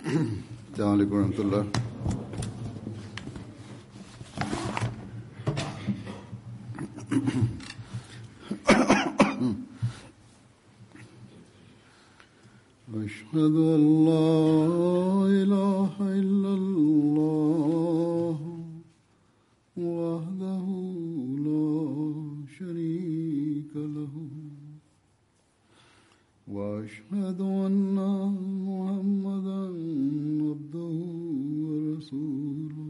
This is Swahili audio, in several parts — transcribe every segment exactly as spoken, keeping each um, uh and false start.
السلام عليكم ورحمة الله. أشهد أن لا إله إلا الله وحده لا شريك له وأشهد أن محمدا عبده ورسوله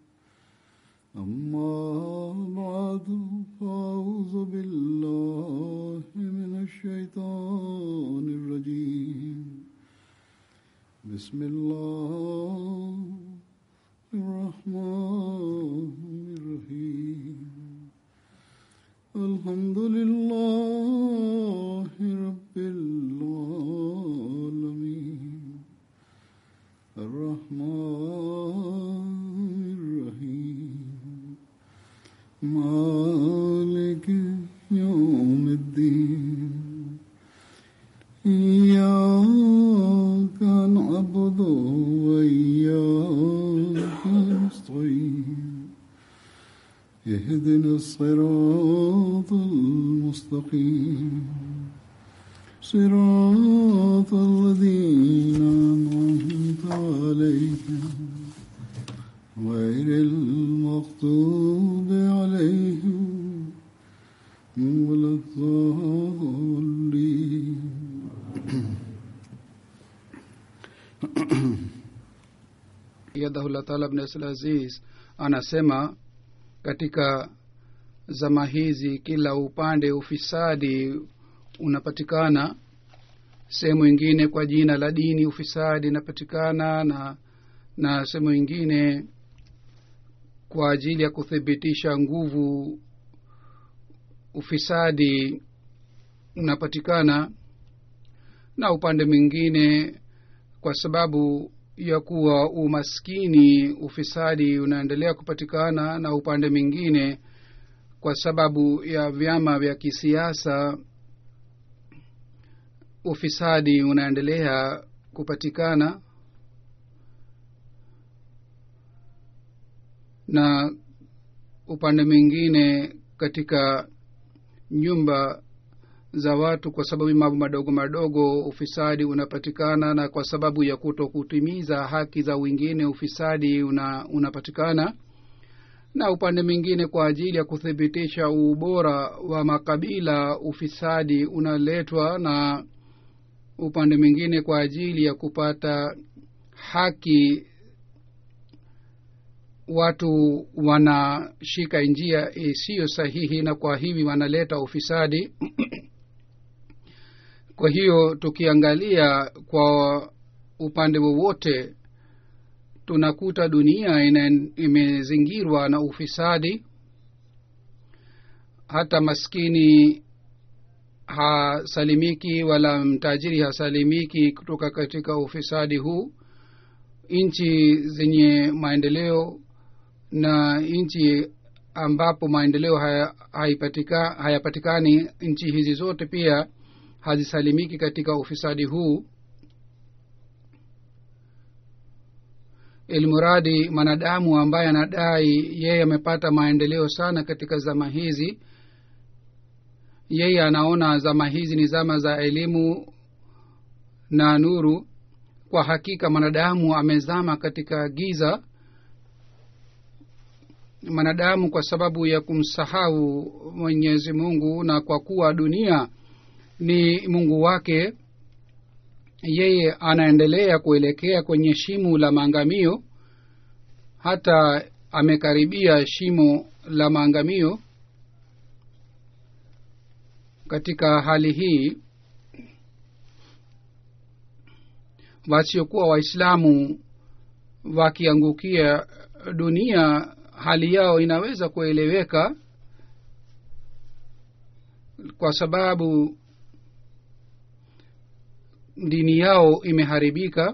أما بعد فأعوذ بالله من الشيطان الرجيم بسم الله الرحمن الرحيم الحمد لله رب العالمين الرحمن الرحيم مالك يوم الدين إياك نعبد وإياك نستعين اهدنا الصراط المستقيم صراط الذين أنعمت عليهم غير المغضوب عليهم ولا الضالين. Yadahullah Ta'ala ibn Aziz anasema katika zama hizi kila upande ufisadi unapatikana. Sehemu nyingine kwa jina la dini ufisadi unapatikana, na na sehemu nyingine kwa ajili ya kuthibitisha nguvu ufisadi unapatikana, na upande mwingine kwa sababu ya kuwa umaskini ufisadi unaendelea kupatikana, na upande mwingine kwa sababu ya vyama vya kisiasa ufisadi unaendelea kupatikana. Na upande mwingine katika nyumba za watu kwa sababu mambo madogo madogo ufisadi unapatikana, na kwa sababu ya kutokutimiza haki za wengine ufisadi una, unapatikana. Na upande mwingine kwa ajili ya kuthibitisha ubora wa makabila ufisadi unaletwa, na upande mwingine kwa ajili ya kupata haki watu wanashika njia isiyo sahihi, na kwa hivi wanaleta ufisadi. Kwa hiyo tukiangalia kwa upande wowote tunakuta dunia ina, imezingirwa na ufisadi. Hata maskini hasalimiki wala mtajiri hasalimiki kutoka katika ufisadi huu. Nchi zenye maendeleo na nchi ambapo maendeleo haya, haipatika, hayapatikani, nchi hizi zote pia hazisalimiki katika ufisadi huu. Ilmuradi manadamu ambaye anadai yeye amepata maendeleo sana katika zama hizi, yeye anaona zama hizi ni zama za elimu na nuru. Kwa hakika manadamu amezama katika giza. Manadamu kwa sababu ya kumsahau Mwenyezi Mungu, na kwa kuwa dunia ni Mungu wake, yeye anaendelea kuelekea kwenye shimo la maangamio, hata amekaribia shimo la maangamio. Katika hali hii wasiokuwa Waislamu wakiangukia dunia, hali yao inaweza kueleweka, kwa sababu dini yao imeharibika.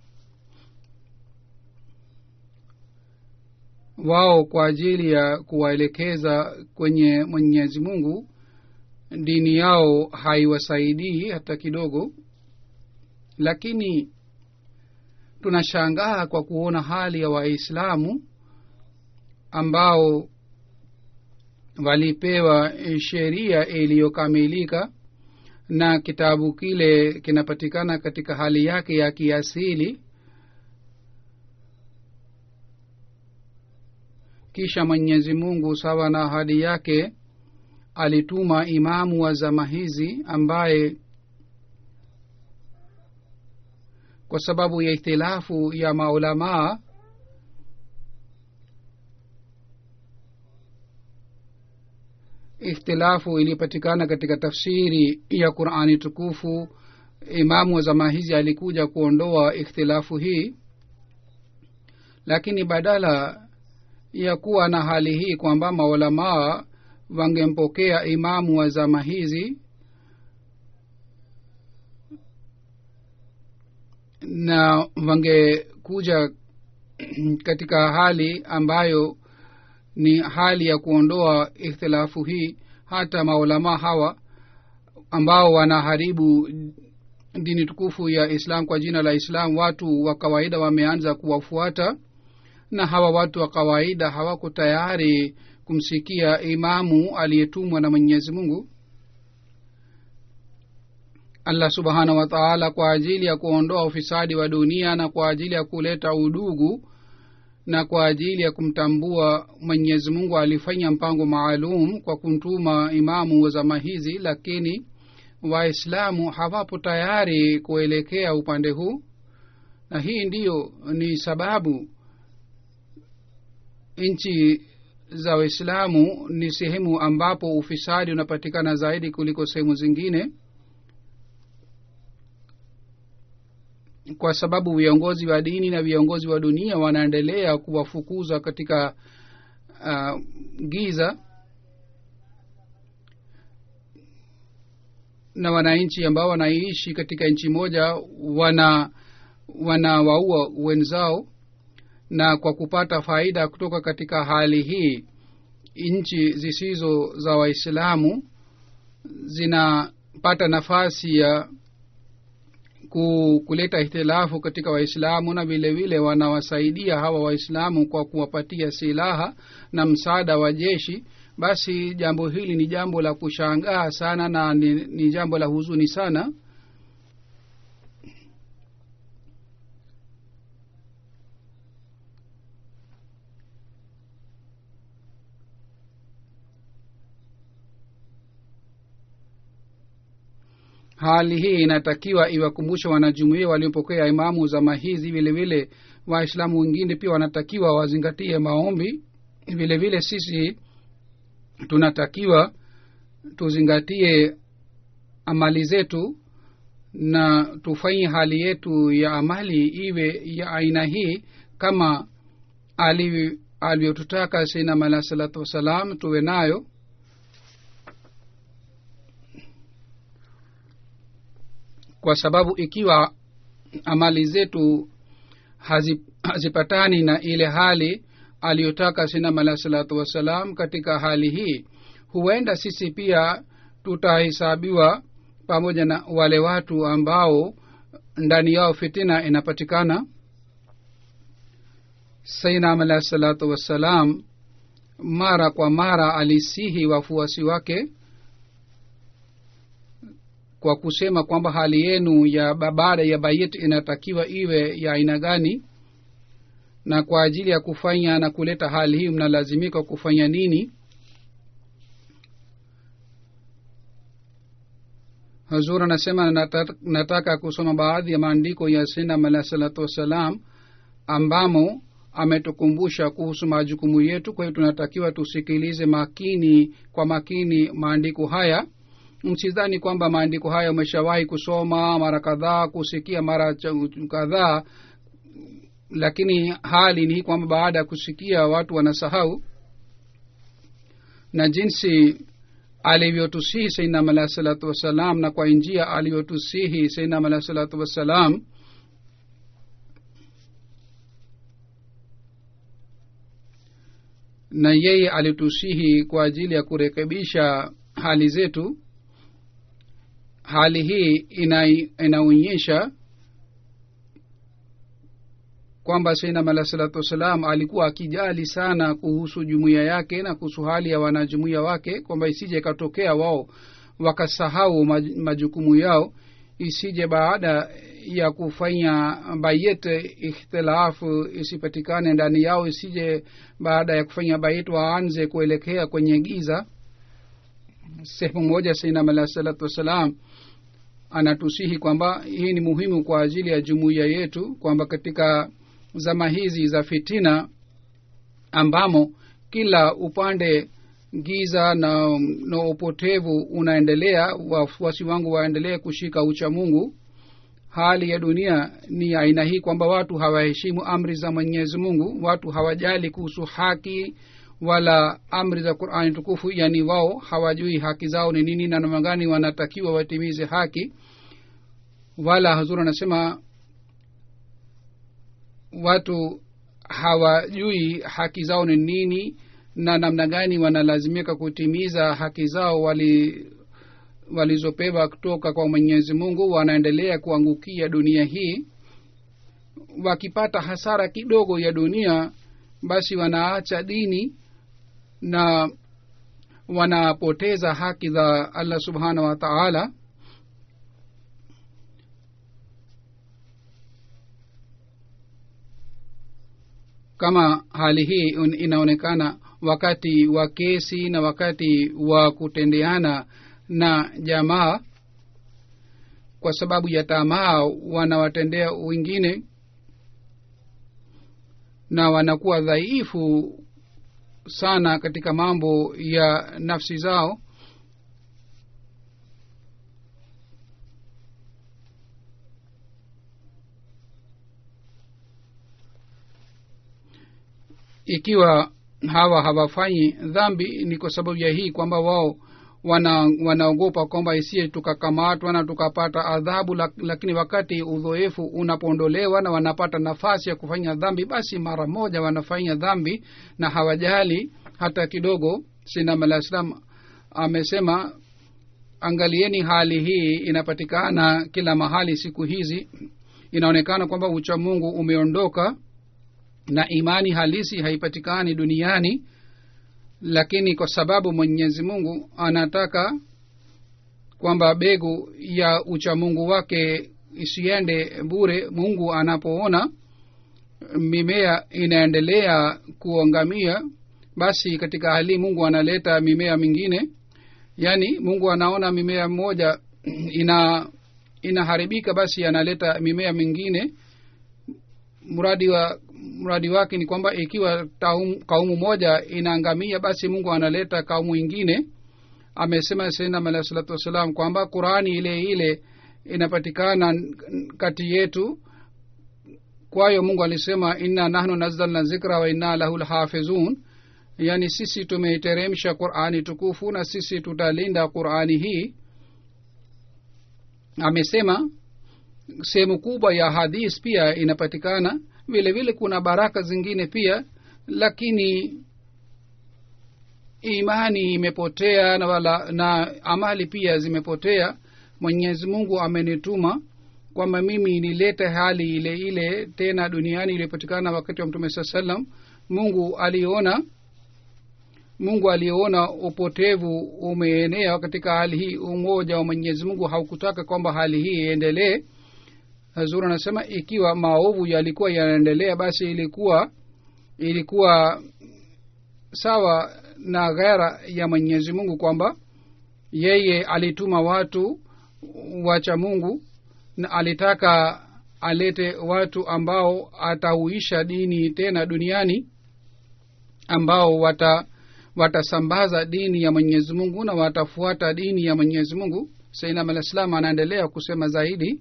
Wao kwa ajili ya kuwaelekeza kwenye Mwenyezi Mungu, dini yao haiwasaidii hata kidogo. Lakini tunashangaa kwa kuona hali ya waislamu ambao walipewa sheria iliyokamilika na kitabu kile kinapatikana katika hali yake ya kiasili. Kisha Mwenyezi Mungu sawa na ahadi yake alituma imamu wa zama hizi ambaye kwa sababu ya ikhtilafu ya maulamaa ikhtilafu ilipatikana katika tafsiri ya Qur'ani tukufu. Imamu wa zama hizi alikuja kuondoa ikhtilafu hii, lakini badala ya kuwa na hali hii kwamba maulamaa wangempokea imamu wa zama hizi na wangekuja katika hali ambayo ni hali ya kuondoa ikhtilafu hii, hata maulama hawa ambao wanaharibu dini tukufu ya Islam kwa jina la Islam, watu wa kawaida wameanza kuwafuata, na hawa watu wa kawaida hawako tayari kumsikia imamu aliyetumwa na Mwenyezi Mungu. Allah subhanahu wa ta'ala kwa ajili ya kuondoa ufisadi wa dunia na kwa ajili ya kuleta udugu na kwa ajili ya kumtambua Mwenyezi Mungu alifanya mpango maalum kwa kumtuma imamu wa zama hizi, lakini waislamu hawapo tayari kuelekea upande huu. Na hii ndiyo ni sababu nchi za waislamu ni sehemu ambapo ufisadi unapatikana zaidi kuliko sehemu zingine, kwa sababu viongozi wa dini na viongozi wa dunia wanaendelea kuwafukuza katika uh, giza, na wananchi ambao wanaishi katika nchi moja wana wanawaua wenzao. Na kwa kupata faida kutoka katika hali hii, nchi zisizo za waislamu zinapata nafasi ya kuleta ihtilafu katika waislamu, na vile vile wanawasaidia hawa waislamu kwa kuwapatia silaha na msaada wa jeshi. Basi jambo hili ni jambo la kushangaa sana na ni, ni jambo la huzuni sana. Hali hii inatakiwa iwakumbushe wanajumuiya waliopokea imamu zama hizi. Vile vile waislamu wengine pia wanatakiwa wazingatie maombi. Vile vile sisi tunatakiwa tuzingatie amali zetu na tufanye hali yetu ya amali iwe ya aina hii kama alivyotutaka Sayyidina Mala salatu wasalam tuwe nayo. Kwa sababu ikiwa amali zetu hazipatani na ile hali aliyotaka Sayyidina Mala salatu wasalam, katika hali hii huenda sisi pia tutahesabiwa pamoja na wale watu ambao ndani yao fitina inapatikana. Sayyidina Mala salatu wasalam mara kwa mara alisihi wafuasi wake kwa kusema kwamba hali yenu ya baada ya bayit inatakiwa iwe ya aina gani, na kwa ajili ya kufanya na kuleta hali hii mnalazimika kufanya nini. Hazur anasema nataka, nataka kusoma baadhi ya maandiko ya Sayyidina Mala salatu wasalam ambamo ametukumbusha kuhusu majukumu yetu. Kwa hiyo tunatakiwa tusikilize makini kwa makini maandiko haya. Msidhani kwamba maandiko haya umeshawahi kusoma mara kadhaa, kusikia mara kadhaa, lakini hali ni kwamba baada ya kusikia watu wanasahau. Na jinsi alivyotusihi Sayyidina Mala salatu wasalam na kwa njia alivyotusihi Sayyidina Mala salatu wasalam, na yeye alitusihi kwa ajili ya kurekebisha hali zetu. Hali hii ina inaonyesha kwamba sayyidina alayhi salatu wasalam alikuwa akijali sana kuhusu jumuiya yake na kuhusu hali ya wanajumuiya wake, kwamba isije katokea wao wakasahau majukumu yao, isije baada ya kufanya bayet ikhtilafu isipatikane ndani yao, isije baada ya kufanya bayet waanze kuelekea kwenye giza. Sehemu moja sayyidina alayhi salatu wasalam anatusihi kwamba hii ni muhimu kwa ajili ya jumuiya yetu, kwamba katika zama hizi za fitina ambamo kila upande giza na, na upotevu unaendelea, wafuasi wangu waendelee kushika ucha Mungu. Hali ya dunia ni aina hii kwamba watu hawaheshimu amri za Mwenyezi Mungu, watu hawajali kuhusu haki wala amri za Qur'ani tukufu, yani wao hawajui haki zao ni nini na namna gani wanatakiwa watimize haki. Wala Hazur anasema watu hawajui haki zao ni nini na namna gani wanalazimika kutimiza haki zao wali walizopewa kutoka kwa Mwenyezi Mungu. Wanaendelea kuangukia dunia hii, wakipata hasara kidogo ya dunia basi wanaacha dini na wanapoteza haki za Allah subhanahu wa ta'ala. Kama hali hii inaonekana wakati wa kesi na wakati wa kutendeana na jamaa, kwa sababu ya tamaa wanawatendea wengine na wanakuwa dhaifu sana katika mambo ya nafsi zao. Ikiwa hawa hawafanyi dhambi ni kwa sababu ya hii kwamba wao wana wanaogopa kwamba isiye tukakamatwa na tukapata adhabu, lakini wakati udhoefu unapoondolewa na wanapata nafasi ya kufanya dhambi, basi mara moja wanafanya dhambi na hawajali hata kidogo. Sayyidina Al-Islam amesema, angalieni hali hii inapatikana kila mahali siku hizi. Inaonekana kwamba ucha Mungu umeondoka na imani halisi haipatikani duniani, lakini kwa sababu Mwenyezi Mungu anataka kwamba begu ya ucha Mungu wake isiende bure, Mungu anapoona mimea inaendelea kuangamia, basi katika hali Mungu analeta mimea mingine. Yani Mungu anaona mimea moja ina inaharibika, basi analeta mimea mingine. Mradi wa mradi wake ni kwamba ikiwa taum, kaumu moja inaangamia, basi Mungu analeta kaumu ingine. Amesema Sayyidina Alayhi Salatu Wasalam kwamba Qur'ani ile ile inapatikana kati yetu. Kwa hiyo Mungu alisema, inna nahnu nazzalna dhikra wa inna lahu lahafizun, yani sisi tumeiteremsha Qur'ani tukufu na sisi tutalinda Qur'ani hii. Amesema sehemu kubwa ya hadith pia inapatikana, vile vile kuna baraka zingine pia, lakini imani imepotea na wala na amali pia zimepotea. Mwenyezi Mungu amenituma kwamba mimi nilete hali ile ile tena duniani ilipatikana wakati wa Mtume sallallahu alaihi wasallam. Mungu aliona Mungu aliona upotevu umeenea katika hali hii. Umoja wa Mwenyezi Mungu haukutaka kwamba hali hii iendelee. Hazur anasema ikiwa maovu yalikuwa yanaendelea, basi ilikuwa ilikuwa sawa na ghaira ya Mwenyezi Mungu kwamba yeye alituma watu wacha Mungu na alitaka alete watu ambao atahuisha dini tena duniani, ambao wata watasambaza dini ya Mwenyezi Mungu na watafuata dini ya Mwenyezi Mungu. Sayyidina Al-Islam anaendelea kusema zaidi,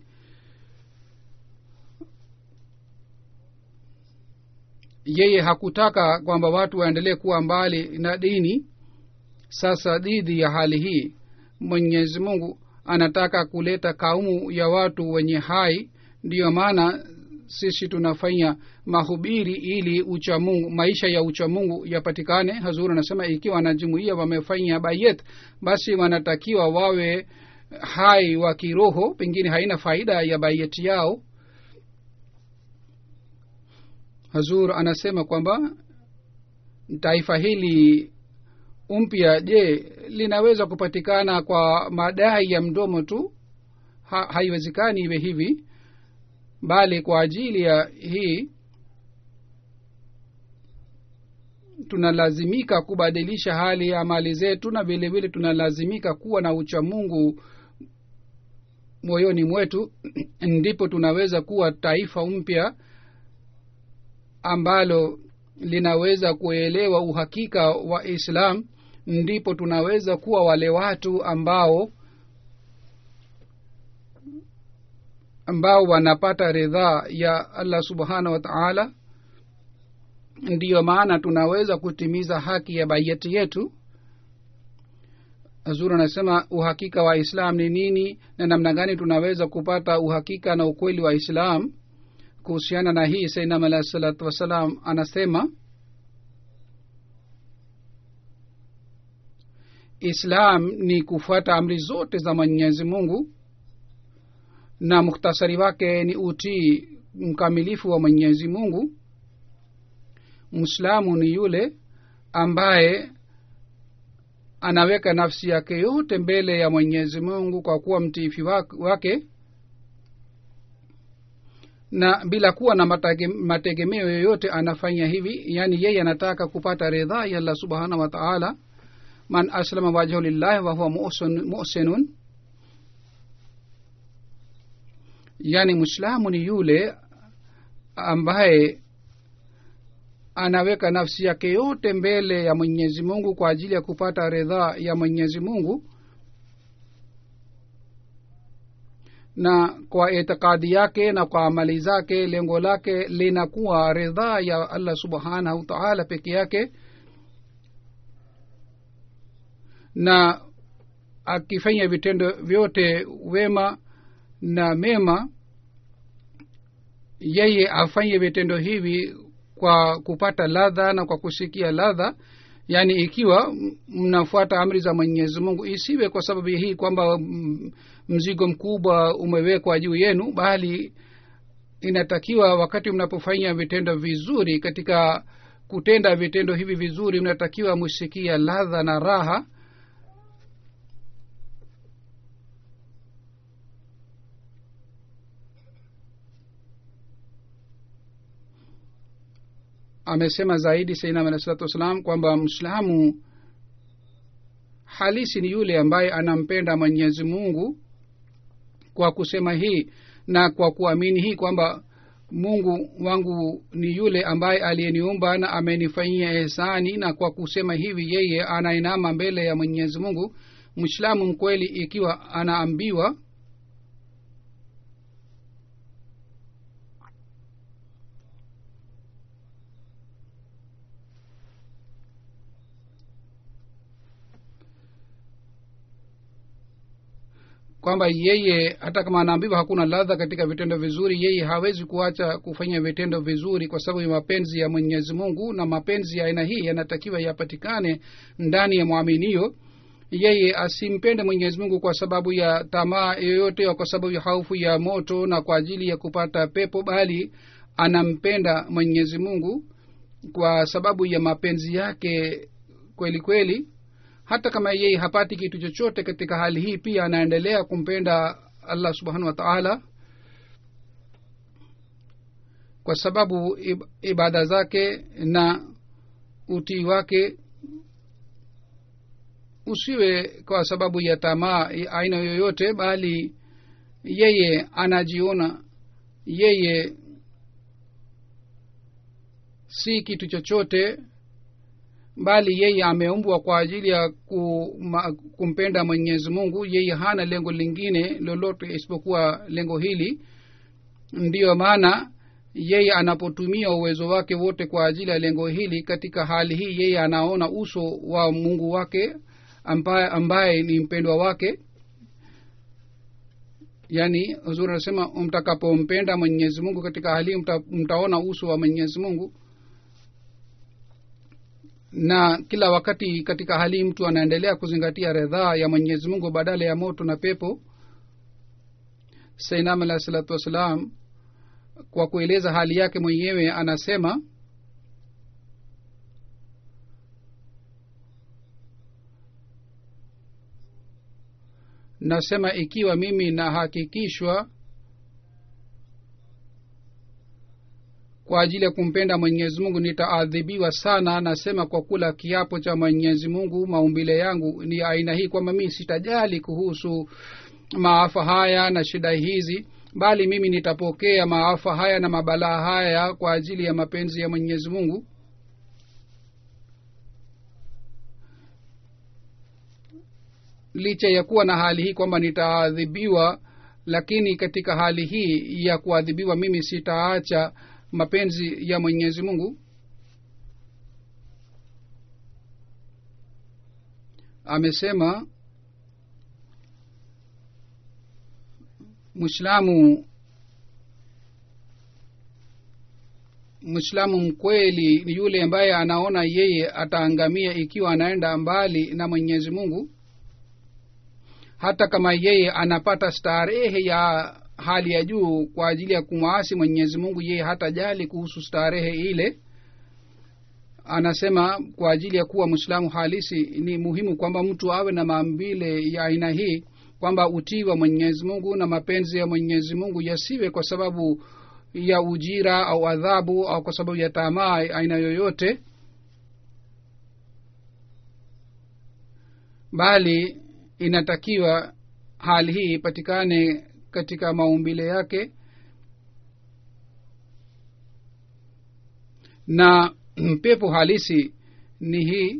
yeye hakutaka kwamba watu waendelee kuwa mbali na dini. Sasa dhidi ya hali hii Mwenyezi Mungu anataka kuleta kaumu ya watu wenye hai. Ndiyo maana sisi tunafanya mahubiri ili ucha Mungu, maisha ya ucha Mungu yapatikane. Hazur anasema ikiwa wanajumuiya wamefanya bayet, basi wanatakiwa wawe hai wa kiroho, pengine haina faida ya bayet yao. Hazur anasema kwamba taifa hili mpya, je, linaweza kupatikana kwa madai ya mdomo tu? Ha, haiwezekani iwe hivi, bali kwa ajili ya hii tunalazimika kubadilisha hali ya mali zetu, na vile vile tunalazimika kuwa na ucha Mungu moyoni mwetu. Ndipo tunaweza kuwa taifa mpya ambalo linaweza kuelewa uhakika wa Islam. Ndipo tunaweza kuwa wale watu ambao ambao wanapata ridhaa ya Allah subhanahu wa ta'ala. Ndiyo maana tunaweza kutimiza haki ya bayati yetu. Hazur anasema uhakika wa Islam ni nini na namna gani tunaweza kupata uhakika na ukweli wa Islam. Kuhusiana na hii, Sayyidina Alayhi salatu wasalam anasema Islam ni kufuata amri zote za Mwenyezi Mungu, na mukhtasari wake ni utii mkamilifu wa Mwenyezi Mungu. Muislamu ni yule ambaye anaweka nafsi yake yote mbele ya Mwenyezi Mungu kwa kuwa mtiifu wake, na bila kuwa na mategemeo yoyote anafanya hivi. Yani yeye anataka kupata ridhaa ya Allah subhanahu wa ta'ala. Man aslama wajhahu lillahi wa huwa muhsinun, yani Muislamu ni yule ambaye anaweka nafsi yake yote mbele ya Mwenyezi Mungu kwa ajili ya kupata ridhaa ya Mwenyezi Mungu, na kwa itikadi yake na kwa amali zake lengo lake linakuwa ridhaa ya Allah subhanahu wa ta'ala peke yake. Na akifanya vitendo vyote wema na mema, yeye afanye vitendo hivi kwa kupata ladha na kwa kusikia ladha. Yani ikiwa mnafuata amri za Mwenyezi Mungu, isiwe kwa sababu hii kwamba mzigo mkubwa umewekwa juu yenu, bali inatakiwa wakati mnapofanya vitendo vizuri, katika kutenda vitendo hivi vizuri, mnatakiwa msikia ladha na raha. Amesema zaidi Sayyidina Alayhi salatu wasalam kwamba Muislamu halisi ni yule ambaye anampenda Mwenyezi Mungu kwa kusema hii na kwa kuamini hii kwamba Mungu wangu ni yule ambaye aliyeniumba na amenifanyia ihsani, na kwa kusema hivi yeye anainama mbele ya Mwenyezi Mungu. Muislamu mkweli ikiwa anaambiwa kwamba yeye hata kama anaambiwa hakuna ladha katika vitendo vizuri, yeye hawezi kuacha kufanya vitendo vizuri kwa sababu ya mapenzi ya Mwenyezi Mungu. Na mapenzi ya aina hii yanatakiwa yapatikane ndani ya muaminio. Yeye asimpende Mwenyezi Mungu kwa sababu ya tamaa yoyote au kwa sababu ya hofu ya moto na kwa ajili ya kupata pepo, bali anampenda Mwenyezi Mungu kwa sababu ya mapenzi yake kweli kweli. Hata kama yeye hapati kitu chochote katika hali hii, pia anaendelea kumpenda Allah subhanahu wa ta'ala, kwa sababu ibada zake na utii wake usiwe kwa sababu ya tamaa aina yoyote, bali yeye anajiona yeye si kitu chochote, bali yeye ameumbwa kwa ajili ya kumpenda Mwenyezi Mungu. Yeye hana lengo lingine lolote isipokuwa lengo hili. Ndiyo maana yeye anapotumia uwezo wake wote kwa ajili ya lengo hili, katika hali hii yeye anaona uso wa Mungu wake ambaye, ambaye ni mpendwa wake. Yani Huzuri anasema mtakapompenda Mwenyezi Mungu katika hali mta, mtaona uso wa Mwenyezi Mungu. Na kila wakati katika hali mtu anaendelea kuzingatia ridhaa ya Mwenyezi Mungu badala ya moto na pepo. Sayyidina Alayhi salatu wasalam kwa kueleza hali yake mwenyewe anasema nasema ikiwa mimi nahakikishwa kwa ajili ya kumpenda Mwenyezi Mungu nitaadhibiwa sana. Nasema kwa kula kiapo cha Mwenyezi Mungu maumbile yangu ni aina hii kwamba mimi sitajali kuhusu maafa haya na shida hizi, bali mimi nitapokea maafa haya na mabalaa haya kwa ajili ya mapenzi ya Mwenyezi Mungu. Licha ya kuwa na hali hii kwamba nitaadhibiwa, lakini katika hali hii ya kuadhibiwa mimi sitaacha mapenzi ya Mwenyezi Mungu. Amesema Muislamu Muislamu mkweli ni yule ambaye anaona yeye ataangamia ikiwa anaenda mbali na Mwenyezi Mungu. Hata kama yeye anapata starehe ya hali ya juu kwa ajili ya kumwasi Mwenyezi Mungu, yeye hatajali kuhusu starehe ile. Anasema kwa ajili ya kuwa Muislamu halisi ni muhimu kwamba mtu awe na maumbile ya aina hii, kwamba utii wa Mwenyezi Mungu na mapenzi ya Mwenyezi Mungu yasiwe kwa sababu ya ujira au adhabu au kwa sababu ya tamaa aina yoyote, bali inatakiwa hali hii ipatikane katika maumbile yake. Na pepo halisi ni hii: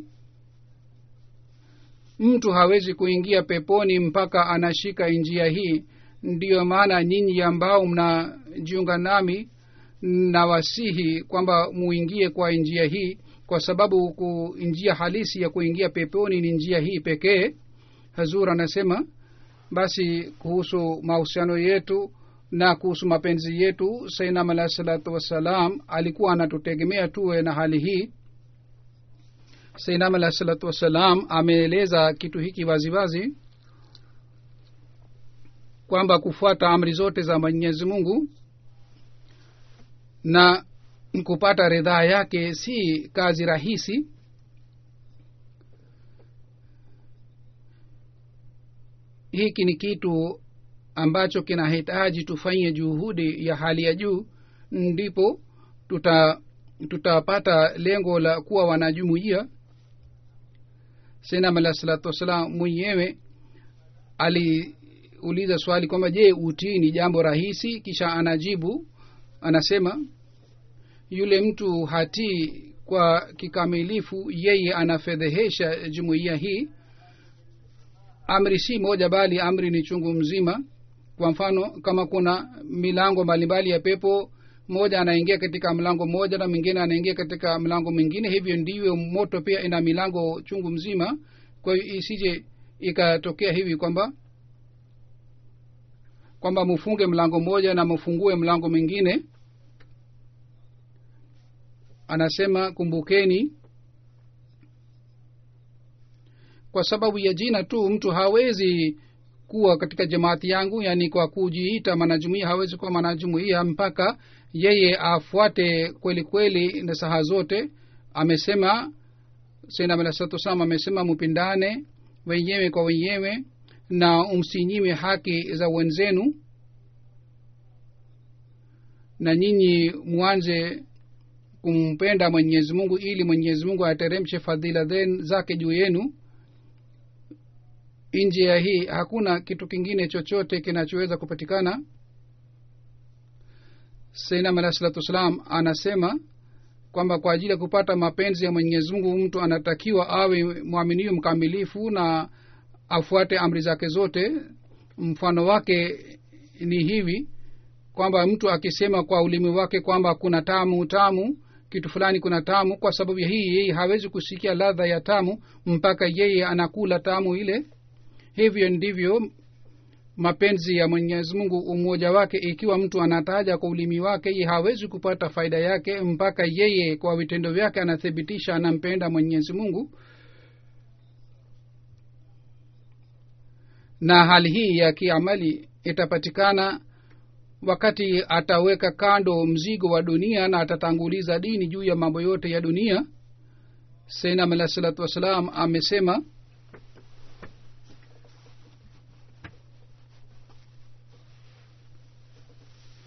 mtu hawezi kuingia peponi mpaka anashika njia hii. Ndiyo maana nyinyi ambao mnajiunga nami na wasihi kwamba muingie kwa njia hii, kwa sababu ku njia halisi ya kuingia peponi ni njia hii pekee. Hazur anasema basi kuhusu mahusiano yetu na kuhusu mapenzi yetu, Sayyidina alayhi salatu wassalam alikuwa anatutegemea tuwe na hali hii. Sayyidina alayhi salatu wassalam ameeleza kitu hiki waziwazi kwamba kufuata amri zote za Mwenyezi Mungu na kupata ridhaa yake si kazi rahisi. Hiki ni kitu ambacho kinahitaji tufanye juhudi ya hali ya juu, ndipo tuta tutapata lengo la kuwa wanajumuiya. Sayyidina alayhi salatu wasalam mwenyewe aliuliza swali kwamba je, utii ni jambo rahisi? Kisha anajibu anasema, yule mtu hatii kwa kikamilifu, yeye anafedhehesha jumuiya hii. Amri si moja, bali amri ni chungu mzima. Kwa mfano, kama kuna milango mbalimbali ya pepo, moja anaingia katika mlango moja na mwingine anaingia katika mlango mwingine. Hivyo ndivyo moto pia ina milango chungu mzima. Kwa hiyo isije ikatokea hivi kwamba kwamba mfunge mlango moja na mfungue mlango mwingine. Anasema kumbukeni, kwa sababu ya jina tu mtu hawezi kuwa katika jamaati yangu, yani kwa kujiita manajumuia hawezi kuwa manajumuia mpaka yeye afuate kweli kweli nasaha zote. Amesema Sayyidina alayhi salatu wasallam amesema mpindane wenyewe kwa wenyewe na umsinyime haki za wenzenu, na nyinyi muanze kumpenda Mwenyezi Mungu ili Mwenyezi Mungu ateremshe fadhila zake juu yenu. Nje ya hii hakuna kitu kingine chochote kinachoweza kupatikana. Sayyidina alayhi salatu wasallam anasema kwamba kwa ajili ya kupata mapenzi ya Mwenyezi Mungu mtu anatakiwa awe muaminifu mkamilifu na afuate amri zake zote. Mfano wake ni hivi kwamba mtu akisema kwa ulimi wake kwamba kuna tamu tamu kitu fulani, kuna tamu, kwa sababu ya hii yeye hawezi kusikia ladha ya tamu mpaka yeye anakula tamu ile. Hivyo ndivyo mapenzi ya Mwenyezi Mungu umoja wake. Ikiwa mtu anataja kwa ulimi wake, yeye hawezi kupata faida yake mpaka yeye kwa vitendo vyake anathibitisha anampenda Mwenyezi Mungu. Na hali hii ya kiamali itapatikana wakati ataweka kando mzigo wa dunia na atatanguliza dini juu ya mambo yote ya dunia. Sayyidina alayhi salatu wasalam amesema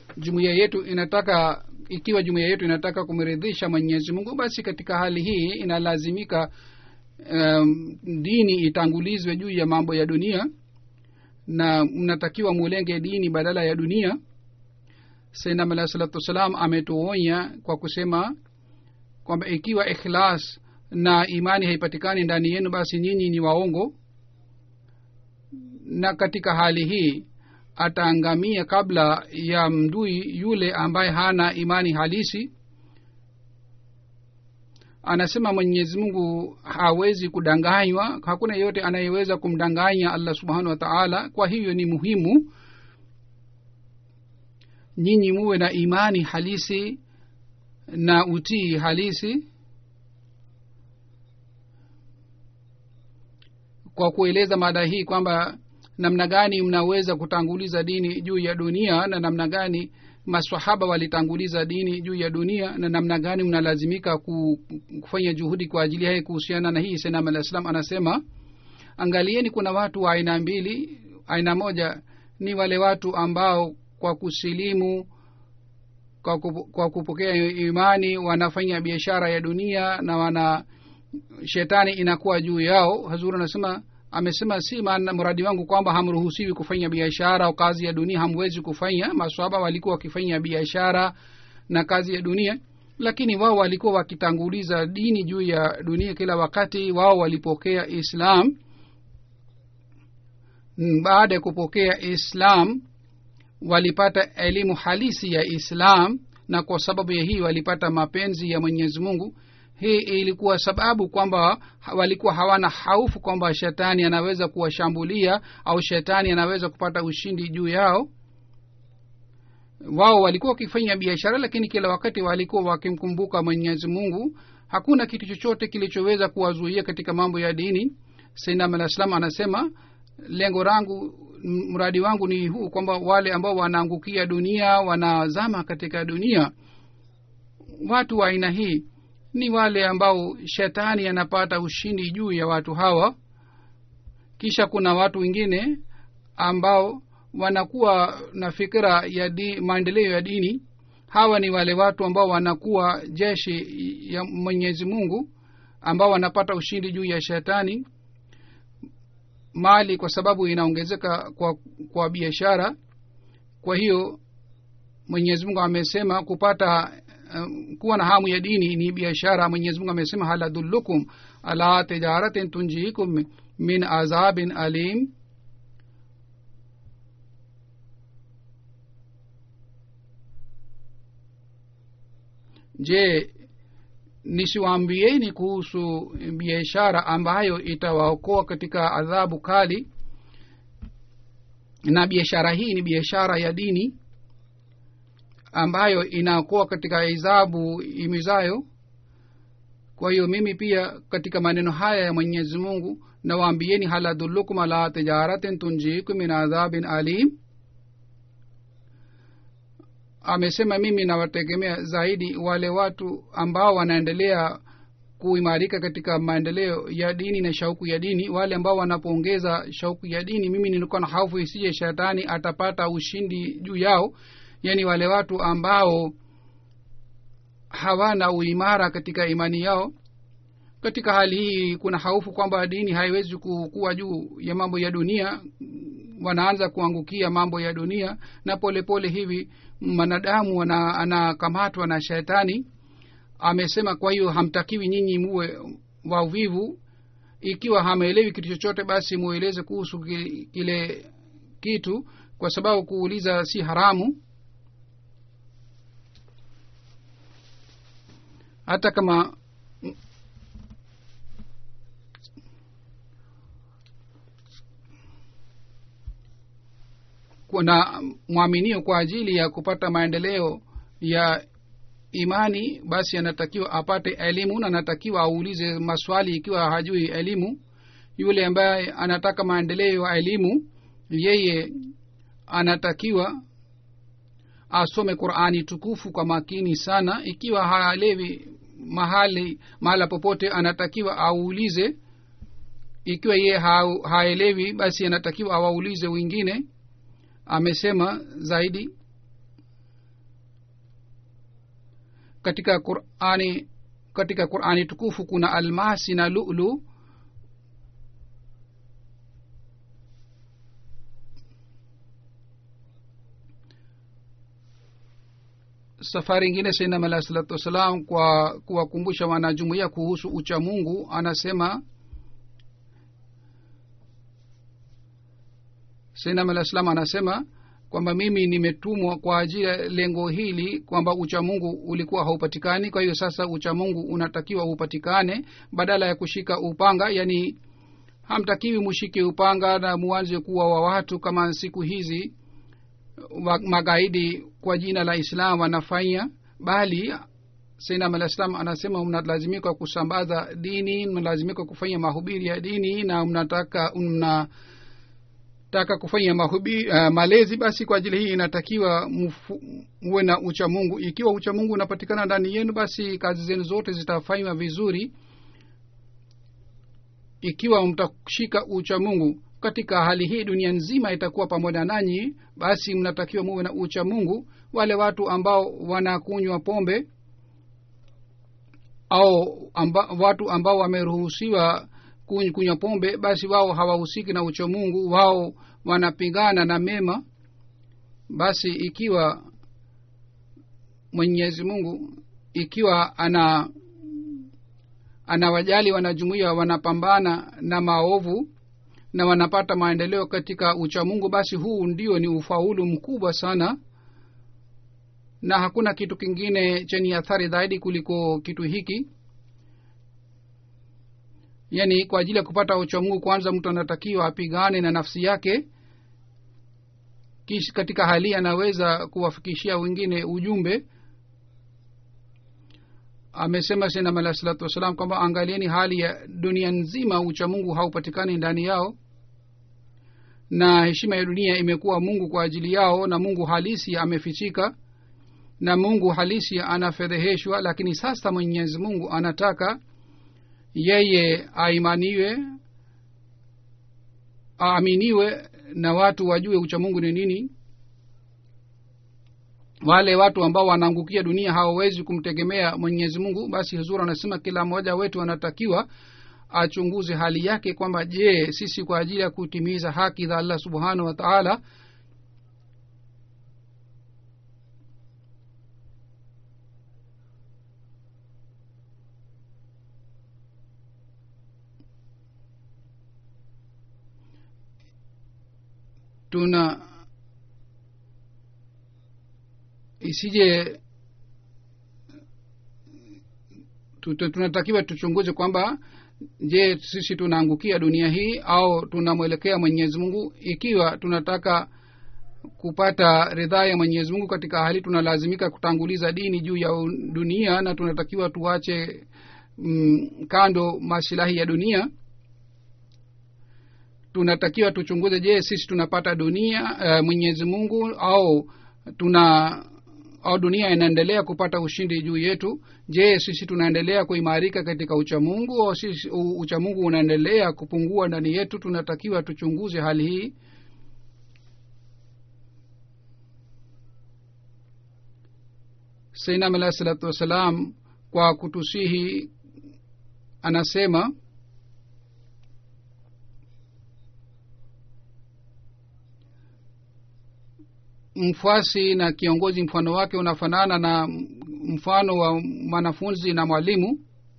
jumuiya yetu inataka ikiwa jumuiya yetu inataka kumridhisha Mwenyezi Mungu, basi katika hali hii inalazimika um, dini itangulizwe juu ya mambo ya dunia, na mnatakiwa mulenge dini badala ya dunia. Sayyidina Muhammad sallallahu alaihi wasallam ametuonya kwa kusema kwamba ikiwa ikhlas na imani haipatikani ndani yenu, basi nyinyi ni waongo, na katika hali hii ataangamia kabla ya mdui yule ambaye hana imani halisi. Anasema Mwenyezi Mungu hawezi kudanganywa, hakuna yote anayeweza kumdanganya Allah subhanahu wa ta'ala. Kwa hivyo ni muhimu nyinyi muwe na imani halisi na utii halisi. Kwa kueleza mada hii kwamba namna gani mnaweza kutanguliza dini juu ya dunia, na namna gani maswahaba walitanguliza dini juu ya dunia, na namna gani mnalazimika kufanya juhudi kwa ajili yake. Kuhusiana na hii Sayyidina al-Islam anasema, angalieni, kuna watu wa aina mbili. Aina moja ni wale watu ambao kwa kusilimu, kwa, kupo, kwa kupokea imani wanafanya biashara ya dunia na wana shetani inakuwa juu yao. Hazur anasema amesema si maana muradi wangu kwamba hamruhusiwi kufanya biashara au kazi ya dunia, hamwezi kufanya. Maswahaba walikuwa wakifanya biashara na kazi ya dunia, lakini wao walikuwa wakitanguliza dini juu ya dunia kila wakati. Wao walipokea Islam. Baada ya kupokea Islam walipata elimu halisi ya Islam, na kwa sababu ya hii walipata mapenzi ya Mwenyezi Mungu. Hii ilikuwa sababu kwamba walikuwa hawana haufu kwamba shetani anaweza kuwashambulia au shetani anaweza kupata ushindi juu yao. Wao walikuwa wakifanya biashara, lakini kila wakati walikuwa wakimkumbuka Mwenyezi Mungu. Hakuna kitu chochote kilichoweza kuwazuia katika mambo ya dini. Sayyidina al-Islam anasema, lengo langu, mradi wangu ni huu, kwamba wale ambao wanaangukia dunia, wanazama katika dunia, watu wa aina hii ni wale ambao shetani anapata ushindi juu ya watu hawa. Kisha kuna watu wengine ambao wanakuwa na fikra ya di, maendeleo ya dini. Hawa ni wale watu ambao wanakuwa jeshi ya Mwenyezi Mungu, ambao wanapata ushindi juu ya shetani. Mali kwa sababu inaongezeka kwa kwa biashara. Kwa hiyo Mwenyezi Mungu amesema kupata um, kuwa na hamu ya dini ni biashara. Mwenyezi Mungu amesema, hal adullukum ala tijaratin tunjikum min azabin alim. Je, nisiwaambieni kuhusu biashara ambayo itawaokoa katika adhabu kali? Na biashara hii ni biashara ya dini ambayo inaokoa katika adhabu imizayo. Kwa hiyo mimi pia katika maneno haya ya Mwenyezi Mungu nawaambieni, hal adullukum ala tijaratin tunjikum min adhabin alim. Amesema mimi nawategemea zaidi wale watu ambao wanaendelea kuimarika katika maendeleo ya dini na shauku ya dini. Wale ambao wanapoongeza shauku ya dini, mimi nilikuwa na hofu isije shetani atapata ushindi juu yao. Yani wale watu ambao hawana uimara katika imani yao. Katika hali hii kuna hofu kwamba dini haiwezi kuwa juu ya mambo ya dunia, wanaanza kuangukia mambo ya dunia, na pole pole hivi mwanadamu anakamatwa na shetani. Amesema, kwa hiyo hamtakiwi nyinyi muwe wavivu. Ikiwa hameelewi kitu chochote, basi mueleze kuhusu kile kitu, kwa sababu kuuliza si haramu. Hata kama kuna mwaminio kwa ajili ya kupata maendeleo ya imani, basi anatakiwa apate elimu na anatakiwa aulize maswali ikiwa hajui elimu. Yule ambaye anataka maendeleo ya elimu, yeye anatakiwa asome Qur'ani tukufu kwa makini sana. Ikiwa haelewi mahali mahala popote, anatakiwa aulize. Ikiwa yeye haelewi, basi anatakiwa awaulize wengine. Amesema zaidi, katika Qur'ani katika Qur'ani tukufu kuna almasi na lu'lu. Safari nyingine Sayyidina Alayhi salatu wasalam kwa kuwakumbusha wanajumuiya kuhusu ucha Mungu anasema, Sayyidina Alayhi salam anasema kwamba mimi nimetumwa kwa ajili ya lengo hili, kwamba ucha Mungu ulikuwa haupatikani, kwa hiyo sasa ucha Mungu unatakiwa upatikane badala ya kushika upanga. Yani hamtakiwi mushike upanga na muanze kuwa wa watu kama siku hizi magaidi kwa jina la Islam wanafanya, bali Sayyidina Alayhi salam anasema mnalazimika kusambaza dini, mnalazimika kufanya mahubiri ya dini, na mnataka mna taka kufanya mahubiri uh, malezi. Basi kwa ajili hii inatakiwa muwe na ucha Mungu. Ikiwa ucha Mungu unapatikana ndani yenu, basi kazi zenu zote zitafanywa vizuri. Ikiwa mtashika ucha Mungu katika hali hii, dunia nzima itakuwa pamoja nanyi. Basi mnatakiwa muwe na ucha Mungu. Wale watu ambao wanakunywa pombe au amba, watu ambao wameruhusiwa kunywa pombe, basi wao hawahusiki na ucha Mungu, wao wanapingana na mema. Basi ikiwa Mwenyezi Mungu ikiwa ana anawajali wanajumuiya wanapambana na maovu na wanapata maendeleo katika ucha Mungu, basi huu ndio ni ufaulu mkubwa sana, na hakuna kitu kingine chenye athari zaidi kuliko kitu hiki. Yani kwa ajili ya kupata ucha Mungu, kwanza mtu anatakiwa apigane na nafsi yake, kisha katika hali anaweza kuwafikishia wengine ujumbe. Amesema Sayyidina Alayhi salatu wasalam kwamba angalieni hali ya dunia nzima, ucha Mungu haupatikani ndani yao, na heshima ya dunia imekuwa Mungu kwa ajili yao, na Mungu halisi amefichika, na Mungu halisi anafedheheshwa. Lakini sasa Mwenyezi Mungu anataka yeye aimaniwe, aaminiwe, na watu wajue ucha Mungu ni nini. Wale watu ambao wanaangukia dunia hawawezi kumtegemea Mwenyezi Mungu. Basi Huzur anasema kila mmoja wetu anatakiwa achunguze hali yake, kwamba je, sisi kwa ajili ya kutimiza haki za Allah subhanahu wa ta'ala tuna isije tunatakiwa tuchunguze kwamba je, sisi tunaangukia dunia hii au tunamwelekea Mwenyezi Mungu. Ikiwa tunataka kupata ridhaa ya Mwenyezi Mungu, katika hali tunalazimika kutanguliza dini juu ya dunia, na tunatakiwa tuache mm, kando maslahi ya dunia. Tunatakiwa tuchunguze, je, sisi tunapata dunia uh, Mwenyezi Mungu, au tuna au dunia inaendelea kupata ushindi juu yetu. Je, sisi tunaendelea kuimarika katika ucha Mungu, au sisi ucha Mungu unaendelea kupungua ndani yetu? Tunatakiwa tuchunguze hali hii. Sayyidina Alayhi salatu wasalam kwa kutusihi anasema, mfuasi na kiongozi mfano wake unafanana na mfano wa mwanafunzi na mwalimu.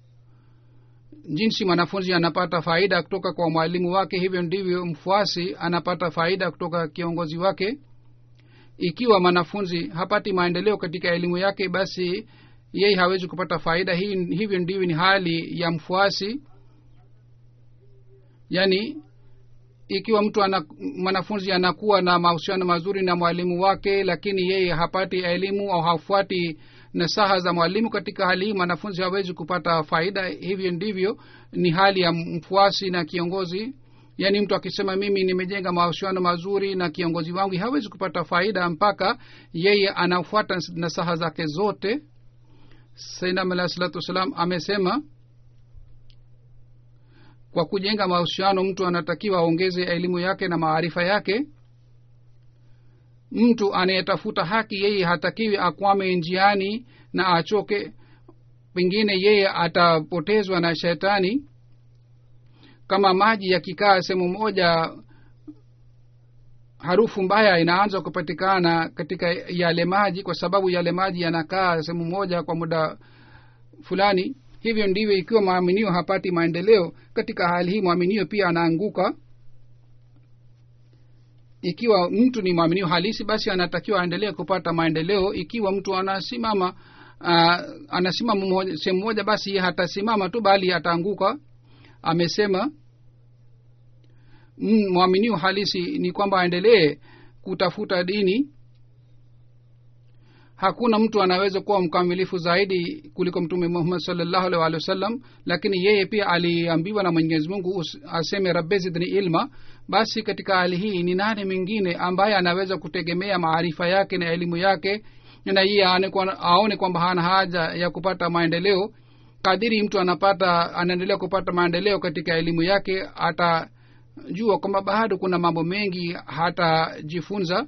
Jinsi mwanafunzi anapata faida kutoka kwa mwalimu wake, hivyo ndivyo mfuasi anapata faida kutoka kiongozi wake. Ikiwa mwanafunzi hapati maendeleo katika elimu yake, basi yeye hawezi kupata faida. Hii hivyo ndivyo ni hali ya mfuasi. Yani ikiwa mtu ana, mwanafunzi anakuwa na mahusiano mazuri na mwalimu wake, lakini yeye hapati elimu au hafuati nasaha za mwalimu, katika hali hii mwanafunzi hawezi kupata faida. Hivyo ndivyo ni hali ya mfuasi na kiongozi. Yani mtu akisema mimi nimejenga mahusiano mazuri na kiongozi wangu, hawezi kupata faida mpaka yeye anafuata nasaha zake zote. Sayyidina Alayhi salatu wasalam amesema, kwa kujenga mahusiano mtu anatakiwa aongeze elimu yake na maarifa yake. mtu anayetafuta haki yeye hatakiwi akwame njiani na achoke, pengine yeye atapotezwa na shetani. Kama maji yakikaa sehemu moja, harufu mbaya inaanza kupatikana katika yale maji, kwa sababu yale maji yanakaa sehemu moja kwa muda fulani. Hivyo ndivyo ikiwa mwaminio hapati maendeleo, katika hali hii mwaminio pia anaanguka. Ikiwa mtu ni mwaminio halisi, basi anatakiwa aendelee kupata maendeleo. Ikiwa mtu anasimama uh, anasimama sehemu moja, basi hatasimama tu bali ataanguka. Amesema mwaminio halisi ni kwamba aendelee kutafuta dini. Hakuna mtu anaweza kuwa mkamilifu zaidi kuliko Mtume Muhammad sallallahu alaihi wasallam, lakini yeye pia aliambiwa na Mwenyezi Mungu aseme rabbi zidni ilma. Basi katika hali hii ni nani mwingine ambaye anaweza kutegemea maarifa yake na elimu yake, na yeye aone kwamba hana haja ya kupata maendeleo? Kadiri mtu anapata anaendelea kupata maendeleo katika elimu yake, atajua kwamba bado kuna mambo mengi hatajifunza.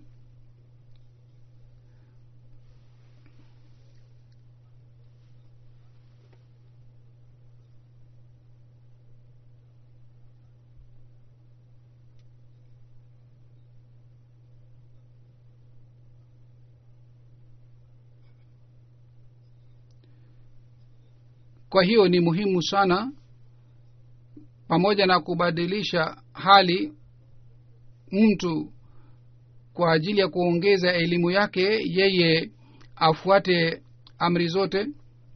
Kwa hiyo ni muhimu sana, pamoja na kubadilisha hali mtu kwa ajili ya kuongeza elimu yake, yeye afuate amri zote.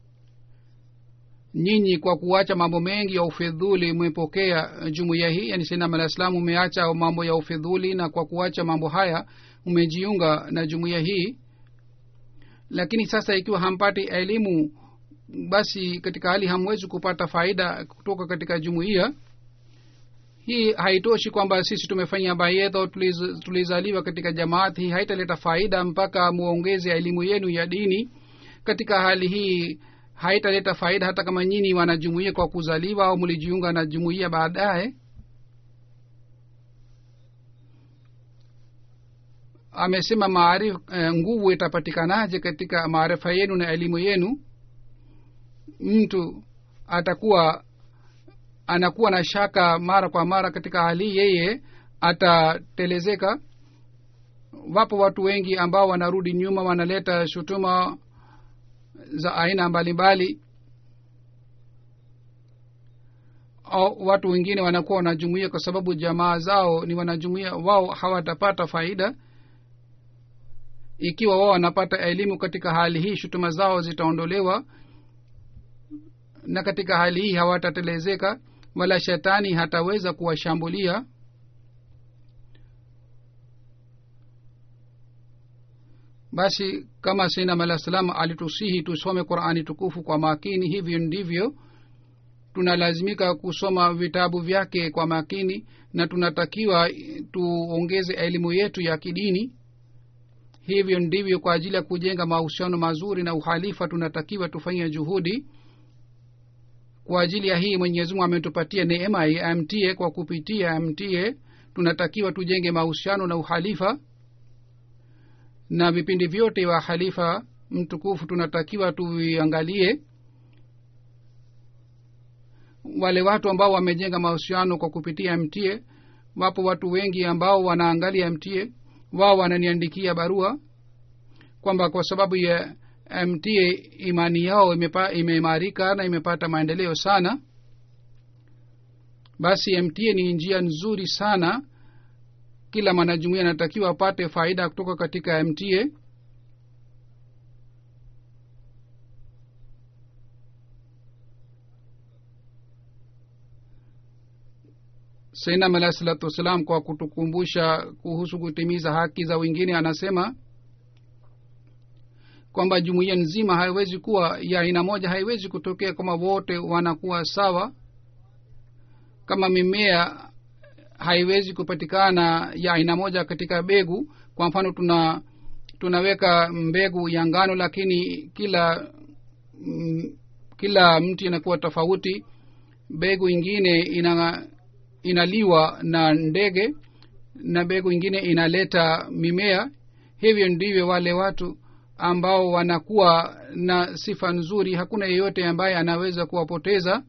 Nyinyi kwa kuacha mambo mengi ya ufidhuli mmepokea jumuiya hii, yani Sayyidina al-Islam umeacha mambo ya ufidhuli, na kwa kuacha mambo haya umejiunga na jumuiya hii. Lakini sasa ikiwa hampati elimu, basi katika hali hamwezi kupata faida kutoka katika jumuiya hii. Haitoshi kwamba sisi tumefanya bayetho, tuliz, tulizaliwa katika jamaati hii, haitaleta faida mpaka muongeze elimu yenu ya dini. Katika hali hii haitaleta faida hata kama nyinyi wanajumuiya kwa kuzaliwa au mlijiunga na jumuiya baadaye. Amesema maarifa, eh, nguvu itapatikanaje katika maarifa yenu na elimu yenu? Mtu atakuwa anakuwa na shaka mara kwa mara, katika hali yeye atatelezeka. Wapo watu wengi ambao wanarudi nyuma, wanaleta shutuma za aina mbalimbali, au watu wengine wanakuwa wanajumuia kwa sababu jamaa zao ni wanajumuia, wao hawatapata faida. Ikiwa wao wanapata elimu, katika hali hii shutuma zao zitaondolewa, na katika hali hii hawatatelezeka, wala shetani hataweza kuwashambulia. Basi kama Sayyidina al-Islam alitusihi tusome Qur'ani tukufu kwa makini, hivyo ndivyo tunalazimika kusoma vitabu vyake kwa makini, na tunatakiwa tuongeze elimu yetu ya kidini. Hivyo ndivyo kwa ajili ya kujenga mahusiano mazuri na uhalifa tunatakiwa tufanye juhudi. Kwa ajili ya hii Mwenyezi Mungu ametupatia neema ya M T A. Kwa kupitia M T A tunatakiwa tujenge mahusiano na uhalifa, na vipindi vyote wa halifa mtukufu tunatakiwa tuviangalie. Wale watu ambao wamejenga mahusiano kwa kupitia M T A, wapo watu wengi ambao wanaangalia M T A, wao wananiandikia barua kwamba kwa sababu ya M T A imani yao imeimarika na imepata maendeleo sana. Basi M T A ni njia nzuri sana, kila mwanajumuiya anatakiwa apate faida kutoka katika M T A. Sayyidina alayhi salatu wasalam kwa kutukumbusha kuhusu kutimiza haki za wengine, anasema kwamba jumuiya nzima haiwezi kuwa ya aina moja, haiwezi kutokea kama wote wanakuwa sawa. Kama mimea haiwezi kupatikana ya aina moja katika mbegu. Kwa mfano tuna tunaweka mbegu ya ngano, lakini kila m, kila mti inakuwa tofauti. Mbegu ingine ina inaliwa na ndege, na mbegu ingine inaleta mimea. hivyo ndivyo wale watu ambao wanakuwa na sifa nzuri hakuna yeyote ambaye anaweza kuwapoteza.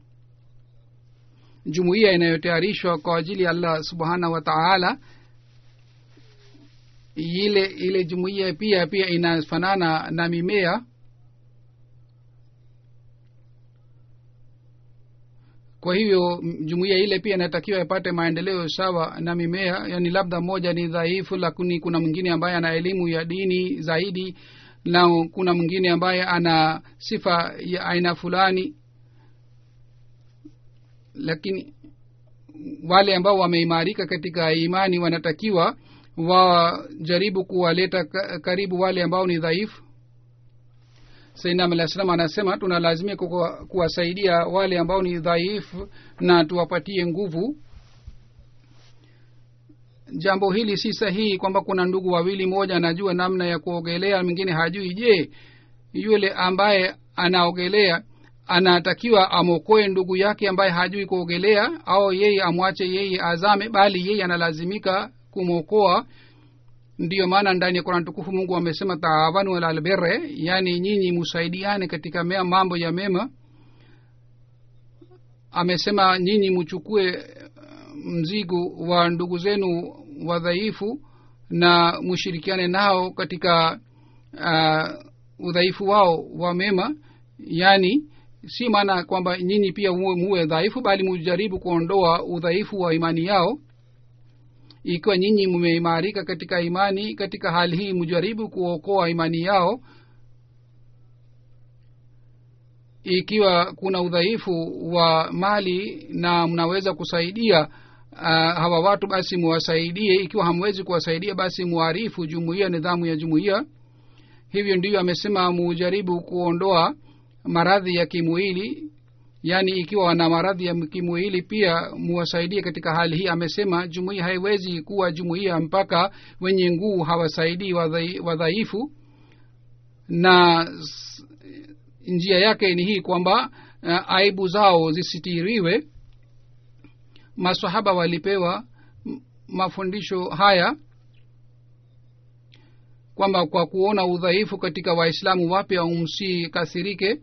Jumuiya inayotayarishwa kwa ajili ya Allah subhanahu wa ta'ala, ile ile jumuiya pia pia inafanana na mimea. Kwa hivyo jumuiya ile pia inatakiwa ipate maendeleo sawa na mimea. Yani labda moja ni dhaifu, lakini kuna mwingine ambaye ana elimu ya dini zaidi, na kuna mwingine ambaye ana sifa ya aina fulani. Lakini wale ambao wameimarika katika imani wanatakiwa wajaribu kuwaleta karibu wale ambao ni dhaifu. Sayyidina Alayhi Salam anasema tunalazimia kuwasaidia wale ambao ni dhaifu na tuwapatie nguvu. Jambo hili si sahihi kwamba kuna ndugu wawili, moja anajua namna ya kuogelea, mwingine hajui. Je, yule ambaye anaogelea anatakiwa amokoe ndugu yake ambaye hajui kuogelea, au yeye amwache yeye azame? Bali yeye analazimika kumokoa. Ndiyo maana ndani ya Qur'an tukufu Mungu amesema taawanu alal birri, yani nyinyi msaidiane katika mema, mambo ya mema. Amesema nyinyi mchukue mzigo wa ndugu zenu wadhaifu na mshirikiane nao katika uh, udhaifu wao wa mema. Yani si maana kwamba nyinyi pia muwe dhaifu, bali mujaribu kuondoa udhaifu wa imani yao. Ikiwa nyinyi mmeimarika katika imani, katika hali hii mjaribu kuokoa imani yao. Ikiwa kuna udhaifu wa mali na mnaweza kusaidia uh, hawa watu, basi muwasaidie. Ikiwa hamwezi kuwasaidia, basi muarifu jumuiya, nidhamu ya jumuiya. Hivyo ndivyo amesema mujaribu kuondoa maradhi ya kimwili. Yani ikiwa wana maradhi ya kimwili pia muwasaidie katika hali hii. Amesema jumuiya haiwezi kuwa jumuiya mpaka wenye nguvu hawasaidii wadhaifu, na njia yake ni hii kwamba uh, aibu zao zisitiriwe. Maswahaba walipewa mafundisho haya kwamba kwa kuona udhaifu katika waislamu wapya umsikasirike.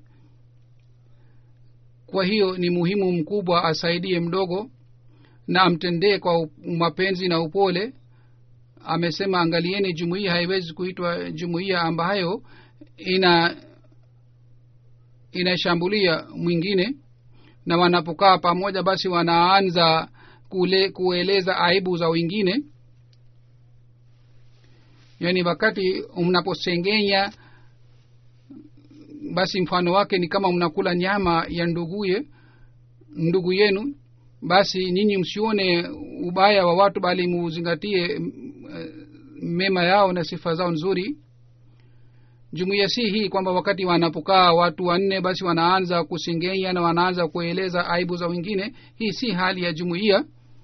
Kwa hiyo ni muhimu mkubwa asaidie mdogo na amtendee kwa mapenzi na upole. Amesema angalieni, jumuiya haiwezi kuitwa jumuiya ambayo ina inashambulia mwingine, na wanapokaa pamoja basi wanaanza kule kueleza aibu za wengine. Yani wakati mnaposengenya, basi mfano wake ni kama mnakula nyama ya nduguye ndugu yenu. Basi nyinyi msione ubaya wa watu, bali muzingatie mema yao na sifa zao nzuri. Jumuiya si hii kwamba wakati wanapokaa watu wanne basi wanaanza kusengenya na wanaanza kueleza aibu za wengine. Hii si hali ya jumuiya.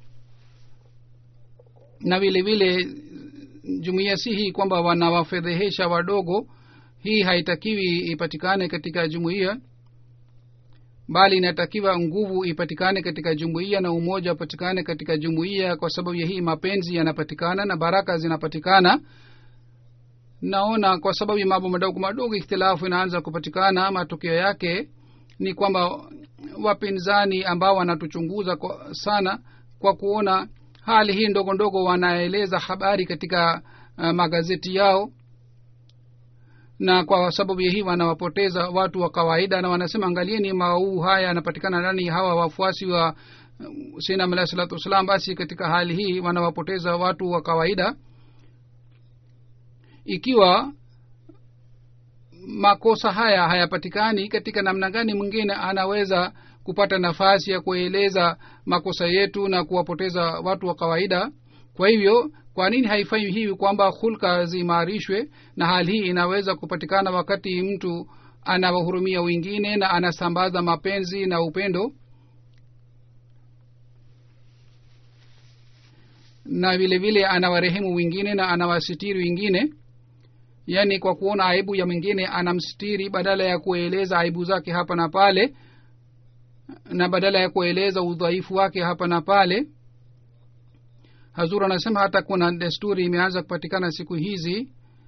Na vile vile jumuiya si hii kwamba wanawafedhehesha wadogo. Hii haitakiwi ipatikane katika jumuiya, bali inatakiwa nguvu ipatikane katika jumuiya na umoja upatikane katika jumuiya. Kwa sababu ya hii mapenzi yanapatikana na baraka zinapatikana. Naona kwa sababu ya mambo madogo madogo ikhtilafu inaanza kupatikana. Matokeo yake ni kwamba wapinzani ambao wanatuchunguza kwa sana, kwa kuona hali hii ndogo ndogo, wanaeleza habari katika uh, magazeti yao, na kwa sababu ya hii wanawapoteza watu wa kawaida. Na wanasema angalieni, mauu haya yanapatikana ndani hawa wafuasi wa Sayyidina Alayhi Salatu Wasalam. Basi katika hali hii wanawapoteza watu wa kawaida. Ikiwa makosa haya hayapatikani, katika namna gani mwingine anaweza kupata nafasi ya kueleza makosa yetu na kuwapoteza watu wa kawaida? Kwa hivyo kwa nini haifanyi hivi kwamba hulka ziimarishwe? Na hali hii inaweza kupatikana wakati mtu anawahurumia wengine na anasambaza mapenzi na upendo, na vile vile anawarehemu wengine na anawasitiri wengine. Yani kwa kuona aibu ya mwingine anamsitiri, badala ya kueleza aibu zake hapa na pale, na badala ya kueleza udhaifu wake hapa na pale. Hazur anasema hata kuna desturi imeanza kupatikana siku hizi,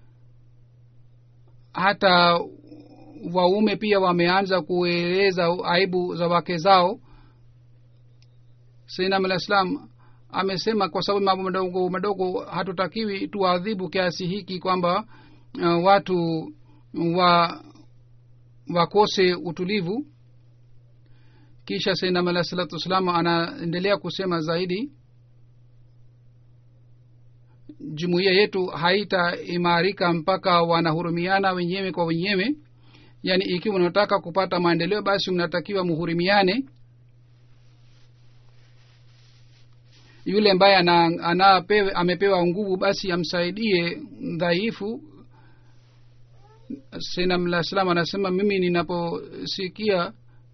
hata waume pia wameanza kueleza aibu za wake zao. Sayyidina al-Islam amesema kwa sababu mambo madogo madogo hatutakiwi tuadhibu kiasi hiki kwamba uh, watu wa wakose utulivu. Kisha Sayyidina Mala salatu wasalam anaendelea kusema zaidi, jumuiya yetu haitaimarika mpaka wanahurumiana wenyewe kwa wenyewe. Yani ikiwa unataka kupata maendeleo, basi mnatakiwa muhurumiane. Yule ambaye ana, ana pewe, amepewa nguvu, basi amsaidie dhaifu. Sayyidina Mala salam anasema, mimi ninaposikia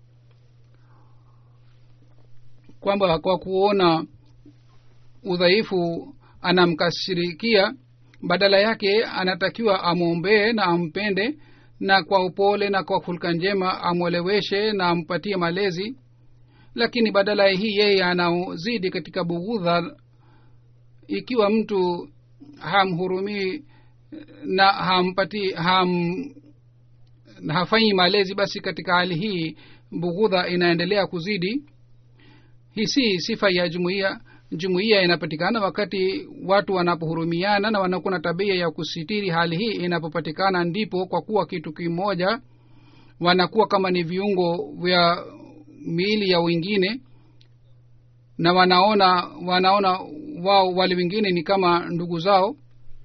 kwamba kwa kuona udhaifu anamkasirikia, badala yake anatakiwa amwombee na ampende, na kwa upole na kwa hulka njema amweleweshe na ampatie malezi. Lakini badala hii yeye anaozidi katika bughudha. Ikiwa mtu hamhurumii na hampati ham na hafanyi malezi, basi katika hali hii bughudha inaendelea kuzidi. Hii si sifa ya jumuiya. Jumuiya inapatikana wakati watu wanapohurumiana na wanakuwa na tabia ya kusitiri. Hali hii inapopatikana, ndipo kwa kuwa kitu kimoja wanakuwa kama ni viungo vya miili ya wengine, na wanaona wanaona wao wale wengine ni kama ndugu zao.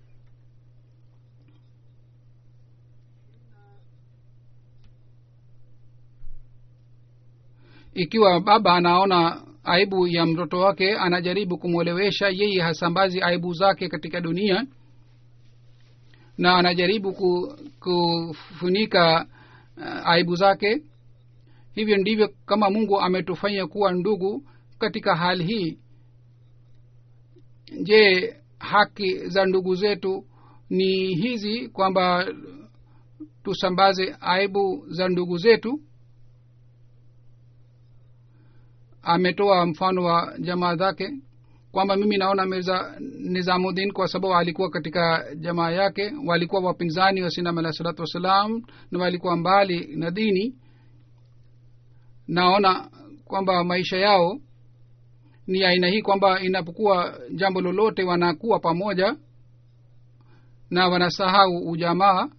Ikiwa baba anaona aibu ya mtoto wake, anajaribu kumwelewesha, yeye hasambazi aibu zake katika dunia, na anajaribu kufunika uh, aibu zake. Hivyo ndivyo kama Mungu ametufanya kuwa ndugu katika hali hii. Je, haki za ndugu zetu ni hizi kwamba tusambaze aibu za ndugu zetu? Ametoa mfano wa jamaa zake kwamba mimi naona Mirza Nizamuddin kwa sababu alikuwa katika jamaa yake, walikuwa wapinzani wa Sayyidina Mala salatu wasalam na walikuwa mbali na dini. Naona kwamba maisha yao ni aina hii kwamba inapokuwa jambo lolote wanakuwa pamoja na wanasahau ujamaa.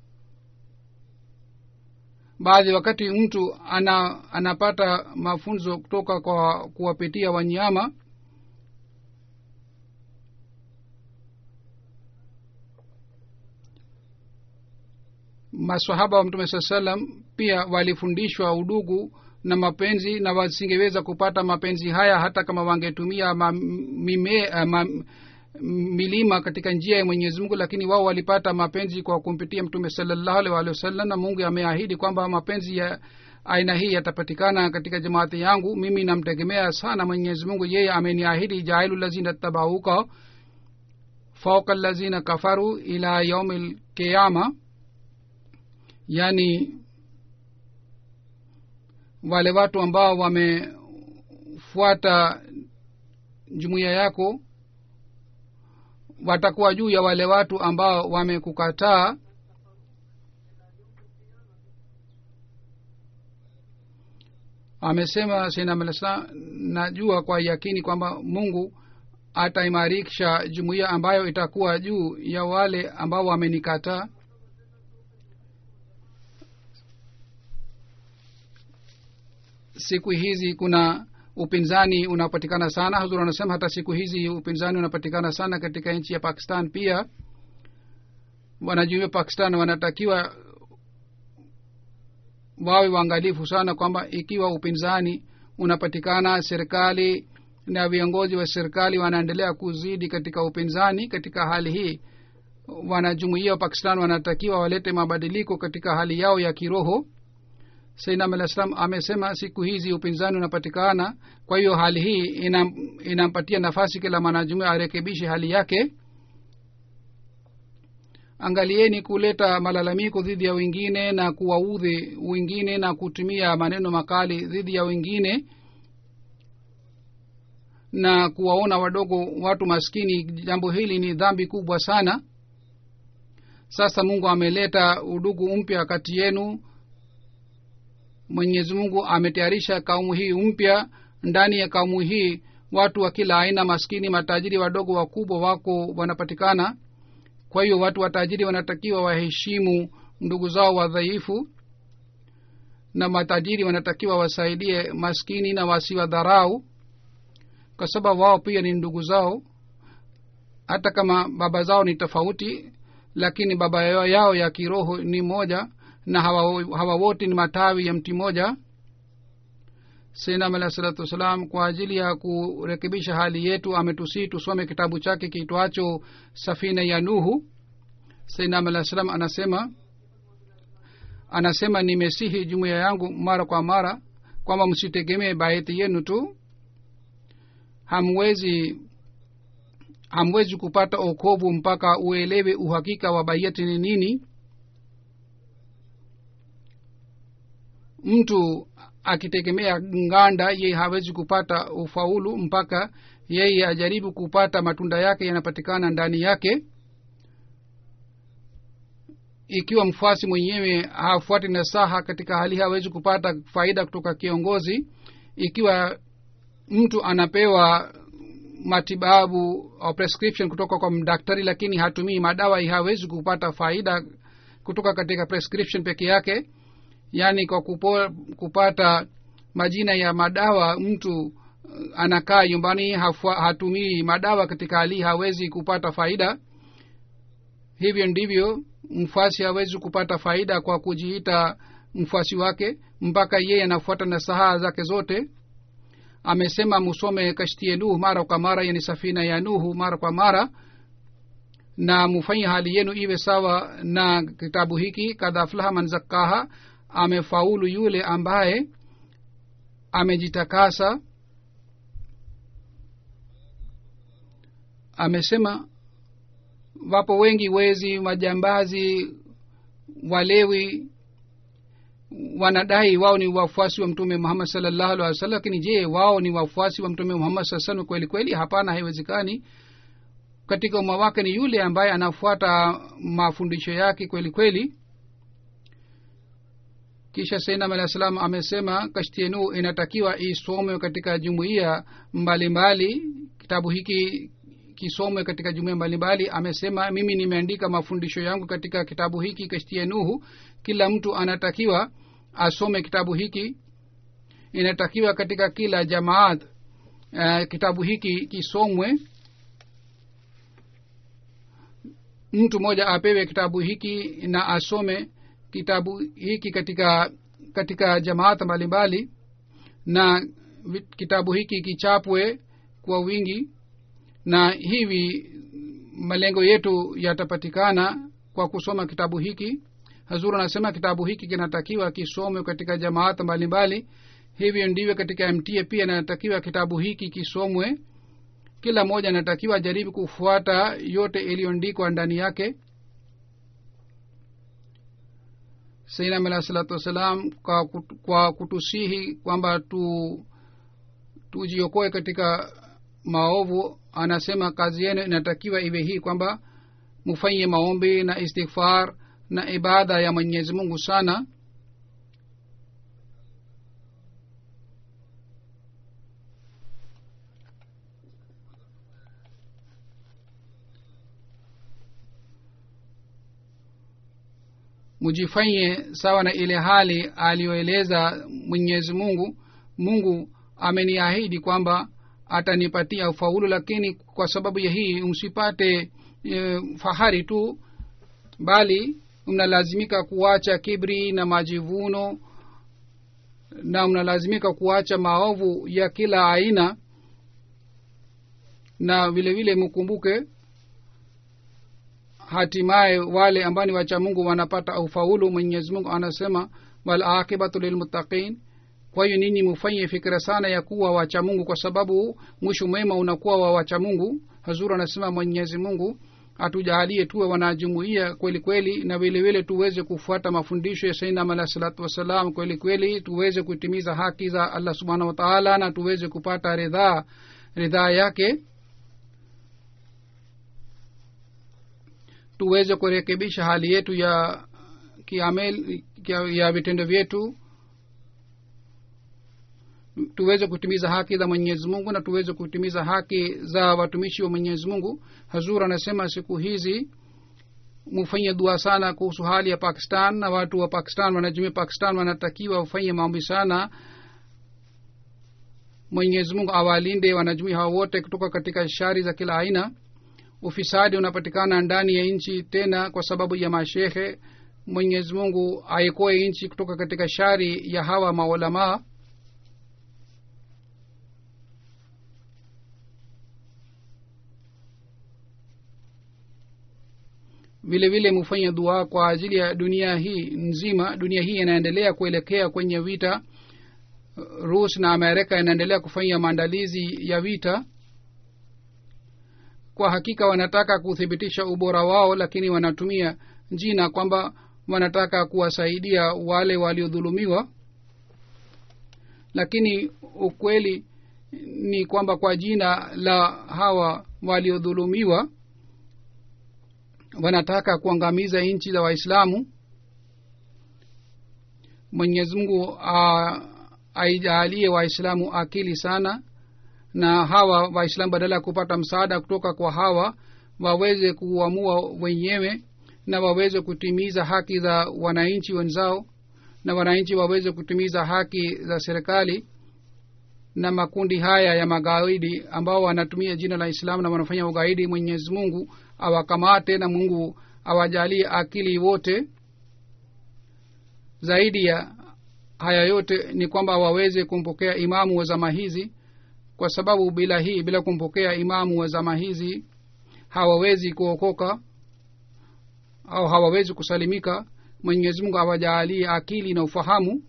Baadhi wakati mtu ana, anapata mafunzo kutoka kwa kuwapitia wanyama. Maswahaba wa Mtume sallallahu alayhi wasallam pia walifundishwa udugu na mapenzi, na wasingeweza kupata mapenzi haya hata kama wangetumia ma, mime, ma, milima katika njia ya Mwenyezi Mungu. Lakini wao walipata mapenzi kwa kumpitia Mtume sallallahu alaihi wasallam, na Mungu ameahidi kwamba mapenzi ya aina hii yatapatikana katika jamaati yangu. Mimi namtegemea sana Mwenyezi Mungu. Yeye ameniahidi, jailu lazina tabauka fawqa allazina kafaru ila yaumil qiyama, yani wale watu ambao wamefuata jumuiya yako watakuwa juu ya wale watu ambao wamekukataa. Amesema Sayyidina Malasa, najua kwa yakini kwamba Mungu ataimarisha jumuiya ambayo itakuwa juu ya wale ambao wamenikataa. Siku hizi kuna upinzani unapatikana sana. Hazur anasema hata siku hizi upinzani unapatikana sana katika nchi ya Pakistan pia. Wanajua Pakistan wanatakiwa wawe waangalifu sana kwamba ikiwa upinzani unapatikana, serikali na viongozi wa serikali wanaendelea kuzidi katika upinzani. Katika hali hii wanajumuiya wa Pakistan wanatakiwa walete mabadiliko katika hali yao ya kiroho. Sayyidina Mala salam amesema siku hizi upinzani unapatikana, kwa hiyo hali hii inam, inampatia nafasi kila mwanajumuiya arekebishe hali yake. Angalieni kuleta malalamiko dhidi ya wengine na kuwaudhi wengine na kutumia maneno makali dhidi ya wengine. na kuwaona wadogo watu maskini, jambo hili ni dhambi kubwa sana. Sasa Mungu ameleta udugu mpya kati yenu. Mwenyezi Mungu ametayarisha kaumu hii mpya. Ndani ya kaumu hii watu wa kila aina, maskini, matajiri, wadogo, wakubwa wako wanapatikana. Kwa hiyo watu watajiri wanatakiwa waheshimu ndugu zao wadhaifu, na matajiri wanatakiwa wasaidie maskini na wasiwadharau, kwa sababu wao pia ni ndugu zao. Hata kama baba zao ni tofauti, lakini baba yao ya kiroho ni moja, na hawa, hawa wote ni matawi ya mti moja. Sayyidina Alayhi salatu wasalam kwa ajili ya kurekebisha hali yetu ametusi tusome kitabu chake kiitwacho Safina ya Nuhu. Sayyidina Alayhi salam anasema anasema nimesihi jumuiya yangu mara kwa mara kwamba msitegemee baadhi yenu tu. Hamwezi hamwezi kupata okovu mpaka uelewe uhakika wa bayati ni nini. Mtu akitegemea nganda, yeye hawezi kupata ufaulu mpaka yeye ajaribu kupata matunda yake yanapatikana ndani yake. Ikiwa mfuasi mwenyewe hafuati nasaha, katika hali hawezi kupata faida kutoka kiongozi. Ikiwa mtu anapewa matibabu au prescription kutoka kwa daktari, lakini hatumii madawa, hawezi kupata faida kutoka katika prescription peke yake. Yani kwa kupo, kupata majina ya madawa, mtu anakaa nyumbani hatumii madawa, katika hali hawezi kupata faida. Hivyo ndivyo mfuasi hawezi kupata faida kwa kujiita mfuasi wake mpaka yeye anafuata nasaha zake zote. Amesema musome kashti ya Nuhu mara kwa mara, yani Safina ya Nuhu mara kwa mara, na mufanye hali yenu iwe sawa na kitabu hiki. Kadha aflaha man zakkaha, amefaulu yule ambaye amejitakasa. Amesema wapo wengi wezi, majambazi, walewi, wanadai wao ni wafuasi wa Mtume Muhammad sallallahu alaihi wasallam, lakini je, wao ni wafuasi wa Mtume Muhammad sallallahu alaihi wasallam kweli kweli? Hapana, haiwezekani. Katika umma wake ni yule ambaye anafuata mafundisho yake kweli kweli. Kisha Sayyidina Alayhi salam amesema kashti yenu inatakiwa isomwe katika jumuiya mbalimbali. Kitabu hiki kisomwe katika jumuiya mbalimbali. Amesema mimi nimeandika mafundisho yangu katika kitabu hiki kashti ya Nuhu. Kila mtu anatakiwa asome kitabu hiki. Inatakiwa katika kila jamaat uh, kitabu hiki kisomwe. Mtu mmoja apewe kitabu hiki na asome kitabu hiki katika katika jamaat mbalimbali, na kitabu hiki kichapwe kwa wingi, na hivi malengo yetu yatapatikana kwa kusoma kitabu hiki. Hazur anasema kitabu hiki kinatakiwa kisomwe katika jamaat mbalimbali. Hivyo ndivyo katika M T A pia inatakiwa kitabu hiki kisomwe. Kila mmoja anatakiwa jaribu kufuata yote iliyoandikwa ndani yake. Sayyidina Alayhi salatu wasalam kwa, kutu, kwa kutusihi kwamba tu tujiokoe katika maovu, anasema kazi yenu inatakiwa iwe hii kwamba mufanye maombi na istighfar na ibada ya Mwenyezi Mungu sana. Mujifanye sawa na ile hali aliyoeleza Mwenyezi Mungu. Mungu ameniahidi kwamba atanipatia ufaulu, lakini kwa sababu ya hii msipate e, fahari tu, bali mnalazimika kuacha kibri na majivuno, na mnalazimika kuacha maovu ya kila aina. Na vile vile mkumbuke hatimaye wale ambao ni wacha Mungu wanapata ufaulu. Mwenyezi Mungu anasema wal akibatu lil muttaqin. Kwa hiyo nini mfanye fikra sana ya kuwa wacha Mungu, kwa sababu mwisho mwema unakuwa wa wacha Mungu. Hazur anasema Mwenyezi Mungu atujalie tuwe wanajumuiya kweli kweli, na vile vile tuweze kufuata mafundisho ya Sayyidina Alayhi salatu wasalam kweli kweli, tuweze kutimiza haki za Allah subhanahu wa ta'ala, na tuweze kupata ridhaa ridhaa yake tuweze kurekebisha hali yetu ya kiamel ya, ya vitendo vyetu, tuweze kutimiza haki za Mwenyezi Mungu na tuweze kutimiza haki za watumishi wa Mwenyezi Mungu. Hazur anasema siku hizi mufanye dua sana kuhusu hali ya Pakistan, na watu wa Pakistan, wanajumuiya Pakistan wanatakiwa ufanye maombi sana. Mwenyezi Mungu awalinde wanajumuiya hao wote kutoka katika shari za kila aina. Ufisadi unapatikana ndani ya nchi tena kwa sababu ya mashehe. Mwenyezi Mungu aikoe nchi kutoka katika shari ya hawa maulama. Vile vile mufanye dua kwa ajili ya dunia hii nzima. Dunia hii inaendelea kuelekea kwenye vita. Rus na Amerika inaendelea kufanya maandalizi ya vita. Kwa hakika wanataka kuthibitisha ubora wao, lakini wanatumia jina kwamba wanataka kuwasaidia wale waliodhulumiwa, lakini ukweli ni kwamba kwa jina la hawa waliodhulumiwa wanataka kuangamiza nchi za Waislamu. Mwenyezi Mungu aijalie Waislamu akili sana, na hawa Waislamu badala ya kupata msaada kutoka kwa hawa waweze kuamua wenyewe na waweze kutimiza haki za wananchi wenzao, na wananchi waweze kutimiza haki za serikali. Na makundi haya ya magaidi ambao wanatumia jina la Islam na wanafanya ugaidi, Mwenyezi Mungu awakamate na Mungu awajalie akili wote. Zaidi ya haya yote ni kwamba waweze kumpokea imamu wa zama hizi, kwa sababu bila hii, bila kumpokea imamu wa zama hizi hawawezi kuokoka au hawawezi kusalimika. Mwenyezi Mungu awajalie akili na ufahamu,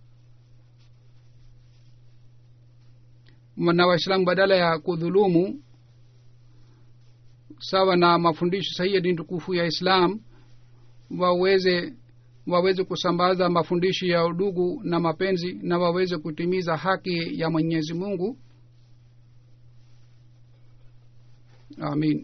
na Waislamu badala ya kudhulumu sawa na mafundisho sahihi ya dini tukufu ya Islam, waweze waweze kusambaza mafundisho ya udugu na mapenzi, na waweze kutimiza haki ya Mwenyezi Mungu. Amin.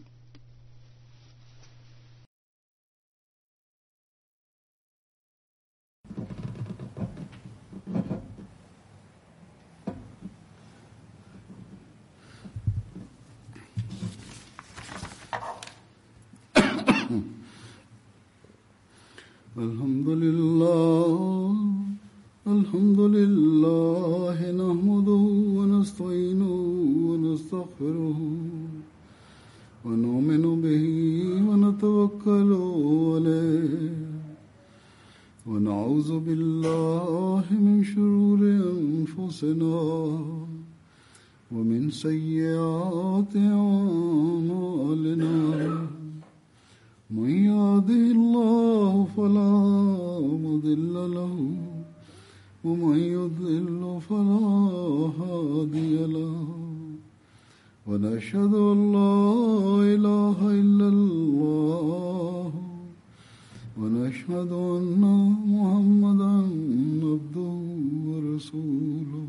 Alhamdulillah, alhamdulillah, nahmaduhu wa nasta'inuhu wa nastaghfiruhu wa nu'minu bihi wa natawakkalu alayhi wa na'udhu billahi min shururi anfusina wa min sayyiati a'malina. من يهده الله فلا مضل له ومن يضلل فلا هادي له ونشهد أن لا إله إلا الله ونشهد أن محمدا عبده ورسوله.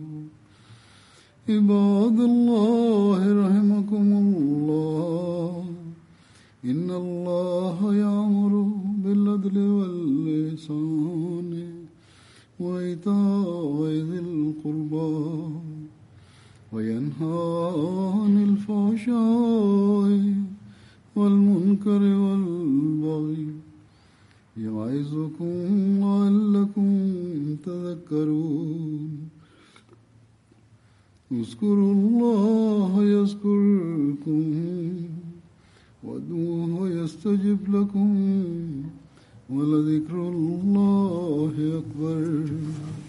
عباد الله رحمكم الله، إن الله يأمر بالعدل والإحسان وإيتاء ذي القربى وينهى عن الفحشاء والمنكر والبغي يعظكم لعلكم تذكرون. اذكروا الله يذكركم وادعوه يستجب لكم ولذكر الله أكبر.